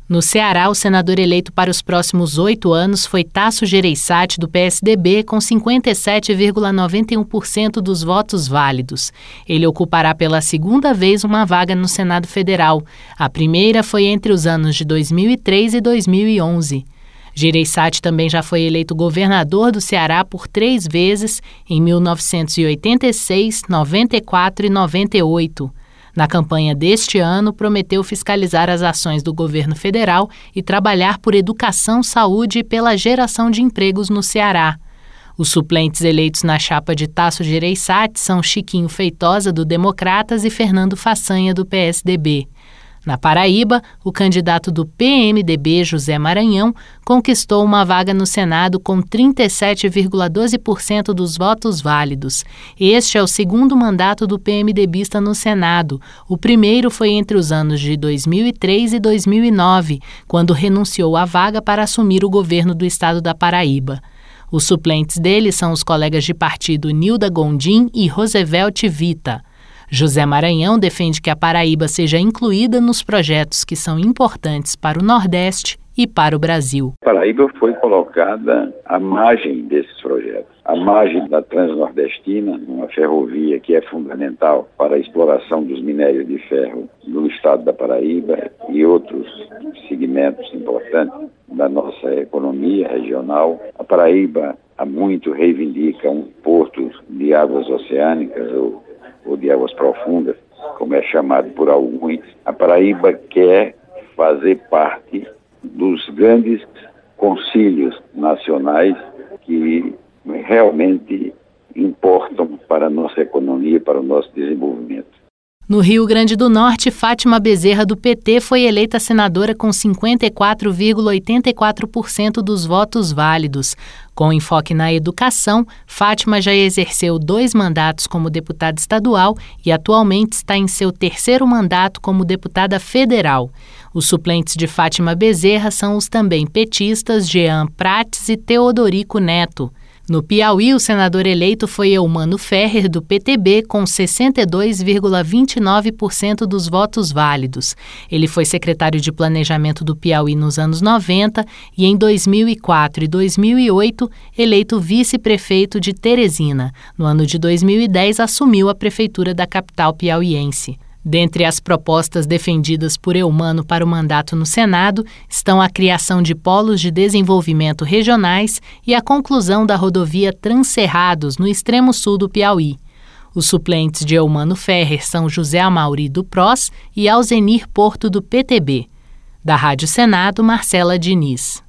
No Ceará, o senador eleito para os próximos 8 anos foi Tasso Gereissati, do PSDB, com 57,91% dos votos válidos. Ele ocupará pela segunda vez uma vaga no Senado Federal. A primeira foi entre os anos de 2003 e 2011. Gereissati também já foi eleito governador do Ceará por 3 vezes, em 1986, 94 e 98. Na campanha deste ano, prometeu fiscalizar as ações do governo federal e trabalhar por educação, saúde e pela geração de empregos no Ceará. Os suplentes eleitos na chapa de Tasso Gereissati são Chiquinho Feitosa, do Democratas, e Fernando Façanha, do PSDB. Na Paraíba, o candidato do PMDB, José Maranhão, conquistou uma vaga no Senado com 37,12% dos votos válidos. Este é o segundo mandato do PMDBista no Senado. O primeiro foi entre os anos de 2003 e 2009, quando renunciou à vaga para assumir o governo do estado da Paraíba. Os suplentes dele são os colegas de partido Nilda Gondim e Roosevelt Vita. José Maranhão defende que a Paraíba seja incluída nos projetos que são importantes para o Nordeste e para o Brasil. A Paraíba foi colocada à margem desses projetos, à margem da Transnordestina, uma ferrovia que é fundamental para a exploração dos minérios de ferro do estado da Paraíba e outros segmentos importantes da nossa economia regional. A Paraíba há muito reivindica um porto de águas oceânicas ou de águas profundas, como é chamado por alguns. A Paraíba quer fazer parte dos grandes concílios nacionais que realmente importam para a nossa economia, para o nosso desenvolvimento. No Rio Grande do Norte, Fátima Bezerra, do PT, foi eleita senadora com 54,84% dos votos válidos. Com enfoque na educação, Fátima já exerceu 2 mandatos como deputada estadual e atualmente está em seu 3º mandato como deputada federal. Os suplentes de Fátima Bezerra são os também petistas Jean Prates e Teodorico Neto. No Piauí, o senador eleito foi Eumano Ferrer, do PTB, com 62,29% dos votos válidos. Ele foi secretário de Planejamento do Piauí nos anos 90 e, em 2004 e 2008, eleito vice-prefeito de Teresina. No ano de 2010, assumiu a prefeitura da capital piauiense. Dentre as propostas defendidas por Eumano para o mandato no Senado estão a criação de polos de desenvolvimento regionais e a conclusão da rodovia Transcerrados, no extremo sul do Piauí. Os suplentes de Eumano Ferrer são José Amauri, do PROS, e Alzenir Porto, do PTB. Da Rádio Senado, Marcela Diniz.